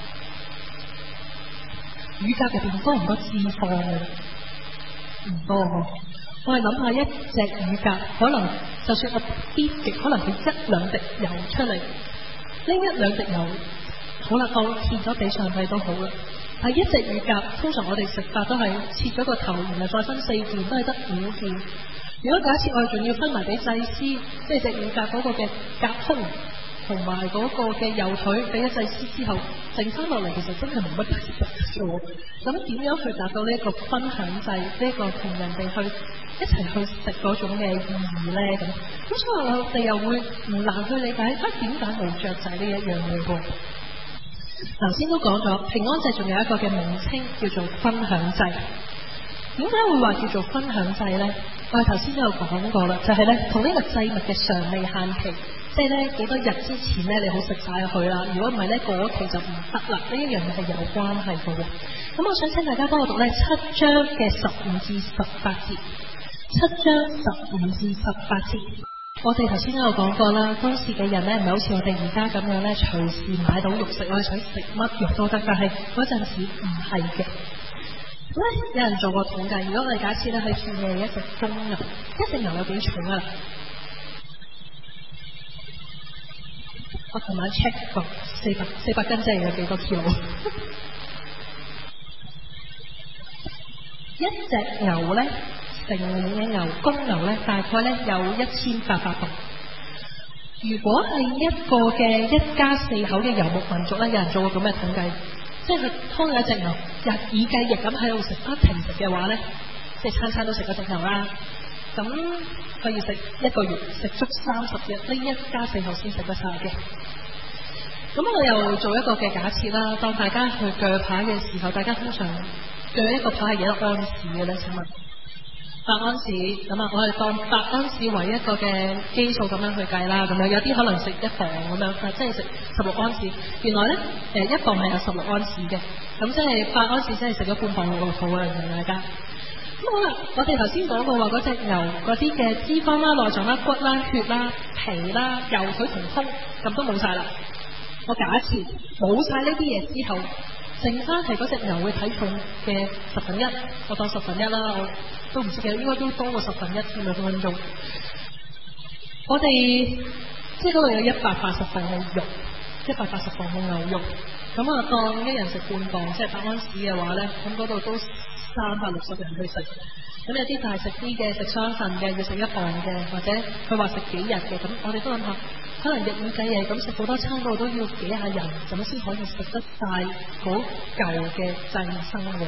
乳鴿入邊多唔多脂肪嘅？唔多喎。我哋諗下一隻乳鴿，可能就算我擠極，可能佢1兩滴油出嚟，呢1兩滴油。好啦，當獻咗俾上帝都好啦。係一隻乳鴿，通常我哋食法都係切咗個頭，然後再分4件，都係得5件。如果假設我哋仲要分埋俾祭司，即係隻乳鴿嗰個嘅鴿胸同埋嗰個嘅右腿俾咗祭司之後，剩翻落嚟其實真係冇乜食嘅喎。咁點樣去達到呢一個分享祭，呢一個同人哋去一齊去食嗰種嘅意義咧？咁所以我哋又會唔難去理解，點解冇雀仔呢一樣嘢喎？頭先都講咗，平安祭仲有一個嘅名稱叫做分享祭。 點解會話叫做分享祭咧？我哋頭先都有講過啦，就係咧同呢個祭物嘅常例限期，即係咧幾多日之前咧你好食晒佢啦，如果唔係咧過咗期就唔得啦。呢一樣嘢係有關係嘅喎。咁我想請大家幫我讀咧7章嘅15至18節，7章15至18節。我哋頭先都有講過啦，當時嘅人咧唔係好似我哋而家咁樣咧隨時買到肉食，我哋想食乜肉都得，但係嗰陣時唔係嘅。有人做過統計，如果我哋假設咧喺處理一隻公牛，一隻牛有幾重啊？我琴晚 check 過400斤，即係有幾多 kilo？ 一隻牛咧，成年嘅牛，公牛咧，大概咧有1800磅。如果係一個嘅一家4口嘅遊牧民族咧，有人做過咁嘅統計。即係佢劏咗一隻牛，日以繼日咁喺度食，不停食嘅話咧，即係餐餐都食嗰隻牛啦。咁佢要食1個月，食足30日，呢一家4口先食得晒嘅。咁我又做一個嘅假設啦，當大家去鋸扒嘅時候，大家通常鋸一個扒係幾多安士嘅咧？請問8安士咁啊，我哋當8安士為一個嘅基數咁樣去計啦。咁樣有啲可能食1磅咁樣，即係食16安士。原來咧1磅係有16安士嘅，咁即係8安士即係食咗半磅落肚啊！大家咁好啦，我哋頭先講過話嗰隻牛嗰啲嘅脂肪啦、內臟啦、骨啦、血啦、皮啦、右腿同胸咁都冇晒啦。我假設冇晒呢啲嘢之後，剩翻係嗰隻牛嘅體重嘅1/10，我當1/10啦，我都唔知嘅，應該都多過1/10添啊，分分鐘。我哋即係嗰度有180磅嘅肉，180磅嘅牛肉，咁啊當一人食半磅，即係8安士嘅話咧，咁嗰度都360人去食。咁有啲大食啲嘅，食雙份嘅，要食1磅嘅，或者佢話食幾日嘅，咁我哋都諗下，可能日以繼夜咁食好多餐，嗰度都要幾下人，咁先可以食得晒嗰嚿嘅祭牲嘅。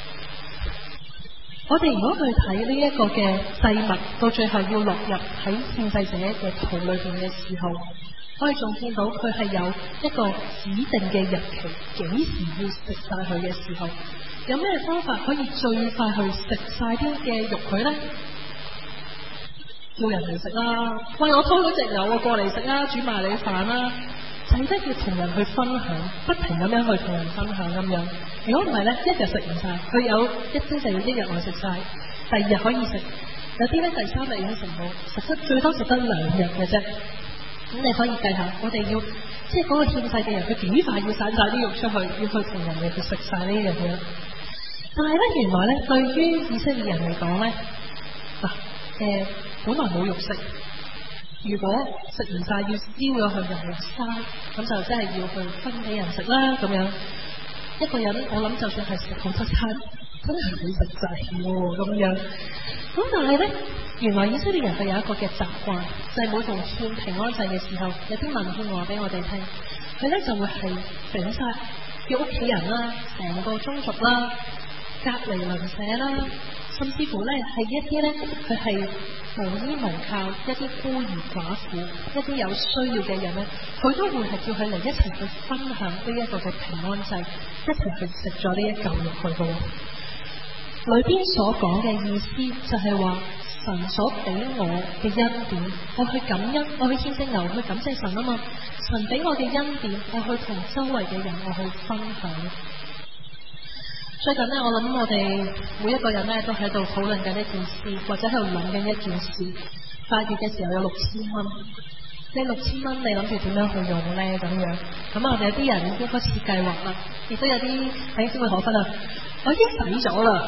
我哋如果去睇呢一個嘅祭物，到最後要落入喺獻祭者嘅肚裏邊嘅時候，我哋仲見到佢係有一個指定嘅日期，幾時要食晒佢嘅時候，有咩方法可以最快去食晒啲嘅肉佢咧？叫人嚟食啦！喂，我拖咗隻牛，我過嚟食啦，煮埋你飯啦，就係得要同人去分享，不停咁樣去同人分享咁樣。如果唔係咧，一日食唔晒，佢有一朝就要一日內食晒，第2日可以食，有啲咧第3日已經食冇，食得最多食得2日嘅啫。咁你可以計下，我哋要即係嗰個獻祭嘅人，佢幾快要散晒啲肉出去，要去同人哋去食晒呢樣嘢。但係咧，原來咧，對於以色列人嚟講咧，本來冇肉食，如果食唔晒要燒咗佢就係嘥，咁就真係要去分俾人食啦咁樣。一個人我諗就算係食好多餐，真係會食滯喎咁樣。咁但係咧，原來以色列人佢有一個嘅習慣，就係每逢獻平安祭嘅時候，有啲文獻話俾我哋聽，佢咧就會係整晒叫屋企人啦、成個宗族啦、隔離鄰舍啦，甚至乎咧係一啲咧佢係無依無靠，一啲孤兒寡婦，一啲有需要嘅人咧，佢都會係叫佢嚟一齊去分享呢一個嘅平安祭，一齊去食咗呢一嚿肉去嘅。裏邊所講嘅意思就係話，神所俾我嘅恩典，我去感恩，我去獻隻牛去感謝神啊嘛。神俾我嘅恩典，我去同周圍嘅人我去分享。最近咧，我諗我哋每一個人咧都喺度討論緊一件事，或者喺度諗緊一件事。8月嘅時候有6000蚊，呢6000蚊你諗住點樣去用咧？咁樣咁啊，有啲人已經開始計劃啦，亦都有啲喺先會可分啊！我已經使咗啦，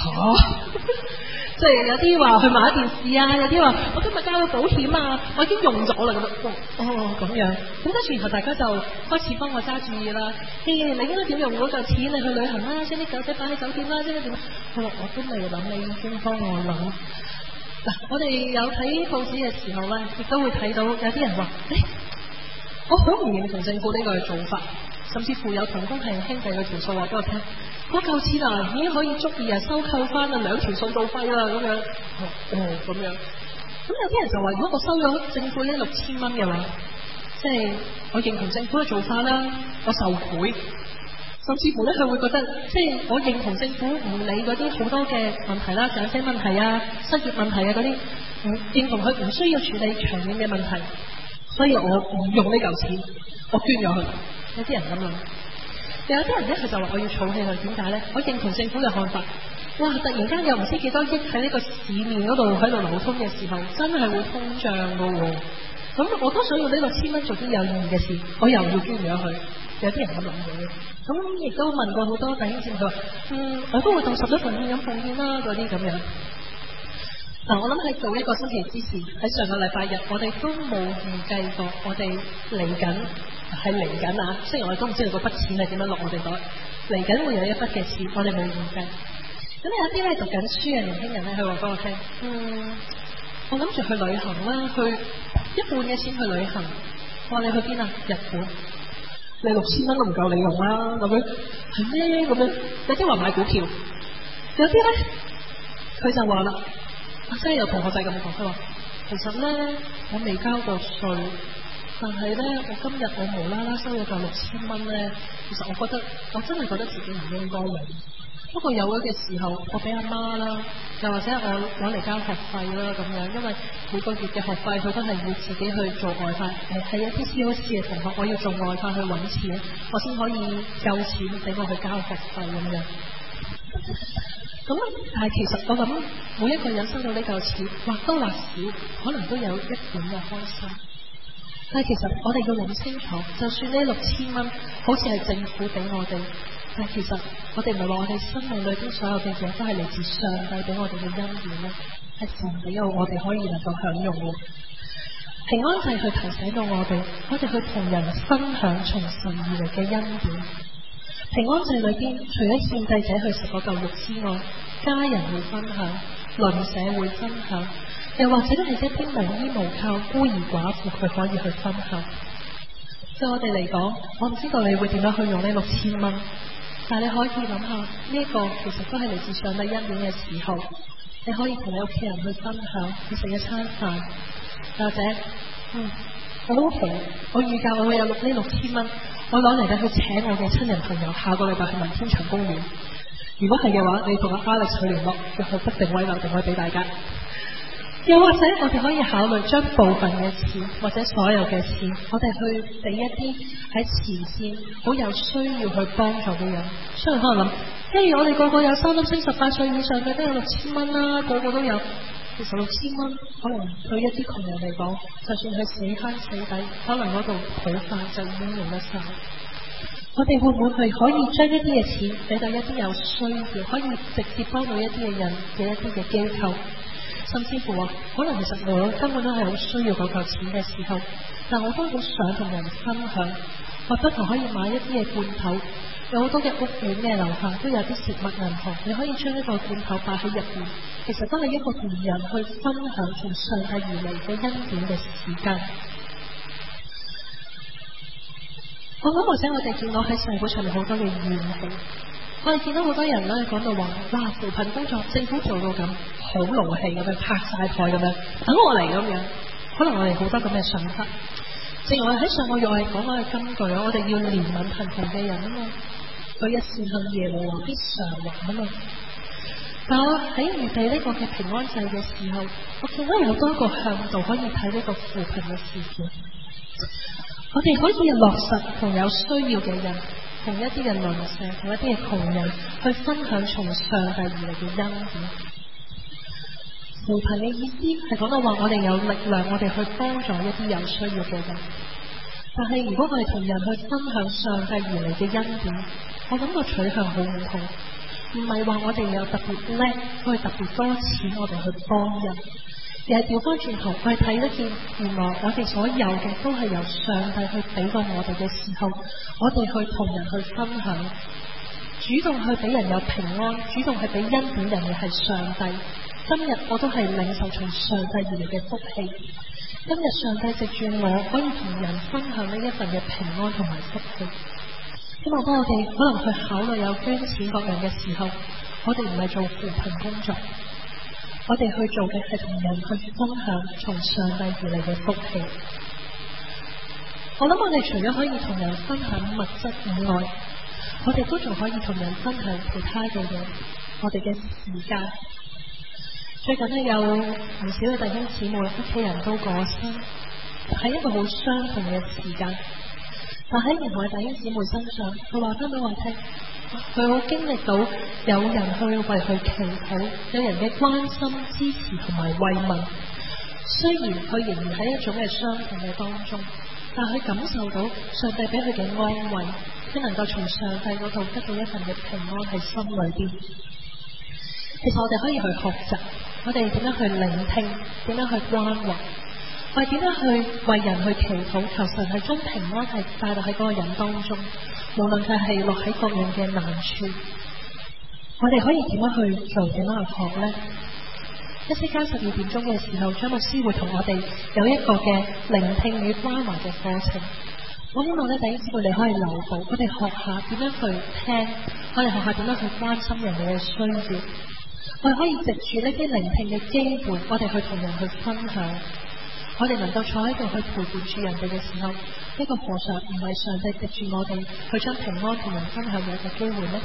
即係有啲話去買電視啊，有啲話我今日交咗保險啊，我已經用咗啦咁咁樣，咁跟住然後大家就開始幫我揸注意啦。你應該點用嗰嚿錢？你去旅行啦，將啲狗仔擺喺酒店啦，將啲點？佢話我都未諗，你已經幫我諗。嗱，我哋有睇報紙嘅時候咧，亦都會睇到有啲人話，我好唔認同政府呢個做法，甚至乎有同工係兄弟嘅條數話俾我聽，嗰嚿錢啊已經可以足以收購翻啊2條隧道費啦咁樣，咁樣。咁有啲人就話，如果我收咗政府呢6000蚊嘅話，即係我認同政府嘅做法啦，我受賄。 甚至乎咧，佢會覺得，即係我認同政府唔理嗰啲好多嘅問題啦，長者問題啊、失業問題啊嗰啲，認同佢唔需要處理長遠嘅問題，所以我唔用呢嚿錢，我捐咗佢。有啲人咁諗，有啲人咧佢就話我要儲起佢，點解咧？我認同政府嘅看法。哇！突然間有唔知幾多億喺呢個市面嗰度喺度流通嘅時候，真係會通脹噶喎。咁我都想用呢6,000蚊做啲有意義嘅事，我又要捐咗佢。有啲人咁諗嘅，咁亦都問過好多弟兄姊妹，佢話我都會當11份獻咁奉獻啦，嗰啲咁樣。嗱，我諗喺做一個星期之前，喺上個禮拜日，我哋都冇預計過我哋嚟緊啊！雖然我哋都唔知道嗰筆錢係點樣落我哋袋，嚟緊會有一筆嘅錢，我哋冇預計。咁有啲咧讀緊書嘅年輕人咧，佢話俾我聽，我諗住去旅行啦，去一半嘅錢去旅行。我話你去邊啊？日本。你6,000蚊都唔夠你用啦，咁樣係咩？咁樣有啲話買股票，有啲咧佢就話啦，即係有同學仔咁講，佢話其實咧我未交過稅，但係咧我今日我無啦啦收咗嚿6,000蚊咧，其實我真係覺得自己唔應該用。不過有咗嘅時候，我俾阿媽啦，又或者我攞嚟交學費啦咁樣，因為每個月嘅學費佢都係要自己去做外快，係一啲 COC 嘅同學，我要做外快去揾錢，我先可以夠錢俾我去交學費咁樣。咁但係其實我諗每一個人收到呢嚿錢，或多或少可能都有一點嘅開心。但係其實我哋要諗清楚，就算呢6,000蚊好似係政府俾我哋。但其實我哋唔係話我哋生命裏邊所有嘅嘢都係嚟自上帝俾我哋嘅恩典咧，係神俾我哋可以能夠享用嘅。平安祭去提醒到我哋去同人分享從神而嚟嘅恩典。平安祭裏邊除咗獻祭者去食嗰嚿肉之外，家人會分享，鄰舍會分享，又或者係一啲無依無靠孤兒寡婦佢可以去分享。對我哋嚟講，我唔知道你會點樣去用呢6,000蚊。但係你可以諗下，呢一個其實都係嚟自上帝恩典嘅時候，你可以同你屋企人去分享，去食一餐飯，或者我好窮，我預計我會有呢6,000蚊，我攞嚟去請我嘅親人朋友，下個禮拜去文天祥公園。如果係嘅話，你同阿 Alex 去聯絡，最後不定位留定位俾大家。又或者我哋可以考慮將部分嘅錢或者所有嘅錢，我哋去俾一啲喺前線好有需要去幫助嘅人。雖然可能諗，我哋個個有3粒星18歲以上嘅都有6,000蚊啦，個個都有。其實6,000蚊可能對一啲窮人嚟講，就算係死慳死抵，可能嗰度好快就已經用得晒。我哋會唔會可以將一啲嘅錢俾到一啲有需要，可以直接幫到一啲嘅人嘅一啲嘅機構？甚至乎可能其實我根本都係好需要嗰嚿錢嘅時候，但我都好想同人分享，或者可以買一啲嘅罐頭，有好多嘅屋苑嘅樓下都有啲食物銀行，你可以將一個罐頭擺喺入邊，其實都係一個同人去分享從上帝而嚟嘅恩典嘅時間。我諗或者我哋見到喺社會上面好多嘅怨氣。我哋見到好多人咧講到話，哇！扶貧工作政府做到咁，好勞氣咁樣拍晒台咁樣，等我嚟咁樣。可能我哋好多咁嘅想法。正如我哋喺上個月我哋講嗰個金句，我哋要憐憫貧窮嘅人啊嘛，佢一善行耶和華必償還啊嘛。但我喺預備呢個嘅平安祭嘅時候，我見到有多個向度可以睇呢個扶貧嘅事件。我哋可以落實同有需要嘅人，同一啲嘅鄰舍，同一啲嘅窮人去分享從上帝而嚟嘅恩典。扶貧嘅意思係講到話，我哋有力量，我哋去幫助一啲有需要嘅人。但係如果我哋同人去分享上帝而嚟嘅恩典，我諗個取向好唔同，唔係話我哋有特別叻，我哋特別多錢，我哋去幫人。而係調翻轉頭，我哋睇得見，原來我哋所有嘅都係由上帝去俾過我哋嘅時候，我哋去同人去分享，主動去俾人有平安，主動去俾恩典人嘅係上帝。今日我都係領受從上帝而嚟嘅福氣。今日上帝藉住我可以同人分享呢一份嘅平安同埋福氣。希望當我哋可能去考慮有捐錢各樣嘅時候，我哋唔係做扶貧工作。我哋去做嘅係同人去分享從上帝而嚟嘅福氣。我諗我哋除咗可以同人分享物質以外， 我哋都仲可以同人分享其他嘅嘢，我哋嘅時間。最近咧有唔少嘅弟兄姊妹屋企人都過身，係一個好傷痛嘅時間。但喺唔同嘅弟兄姊妹身上，佢話翻俾我聽，佢好經歷到有人去為佢祈禱，有人嘅關心、支持同埋慰問。雖然佢仍然喺一種嘅傷痛嘅當中，但佢感受到上帝俾佢嘅安慰，佢能夠從上帝嗰度得到一份嘅平安喺心裏邊。其實我哋可以去學習，我哋點樣去聆聽，點樣去關懷，我哋點樣去為人去祈禱，求神係將平安係帶到喺嗰個人當中，無論佢係落喺各樣嘅難處，我哋可以點樣去做，點樣去學呢？一息間12點鐘嘅時候，張牧師會同我哋有一個嘅聆聽與關懷嘅課程。我希望咧，弟兄姊妹你可以留步，我哋學下點樣去聽，我哋學下點樣去關心人哋嘅需要。我哋可以藉住呢啲聆聽嘅機會，我哋去同人去分享。我哋能夠坐喺度去陪伴住人哋嘅時候，呢個何嘗唔係上帝藉住我哋去將平安同人分享嘅一個機會呢？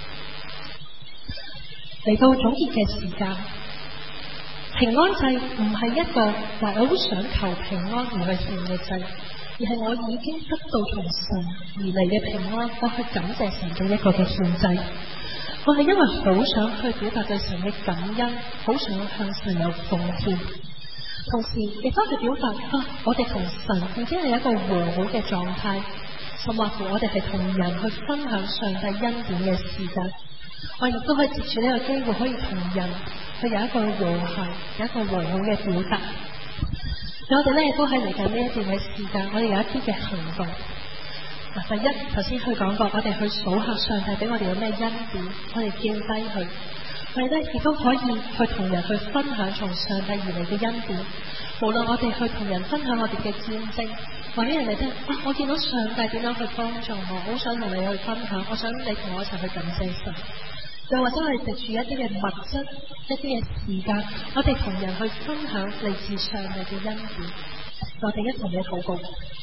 嚟到總結嘅時間，平安祭唔係一個話我好想求平安而去獻嘅祭，而係我已經得到從神而嚟嘅平安，我去感謝神嘅一個嘅獻祭。我係因為好想去表達對神嘅感恩，好想向神有奉獻，同時亦都去表達我哋同神已經係一個和好嘅狀態，甚或乎我哋係同人去分享上帝恩典嘅時間。我亦都可以藉住呢個機會，可以同人去有一個和諧，有一個和好嘅表達。我哋咧亦都喺嚟緊呢一段嘅時間，我哋有一啲嘅行動。第一，頭先佢講過，我哋去數下上帝俾我哋有咩恩典，我哋記低佢。我哋咧亦都可以去同人去分享從上帝而嚟嘅恩典。無論我哋去同人分享我哋嘅見證，或者人哋聽我見到上帝點樣去幫助我，好想同你去分享，我想你同我一齊去感謝神。又或者我哋藉住一啲嘅物質、一啲嘅時間，我哋同人去分享嚟自上帝嘅恩典。我哋一同嚟禱告。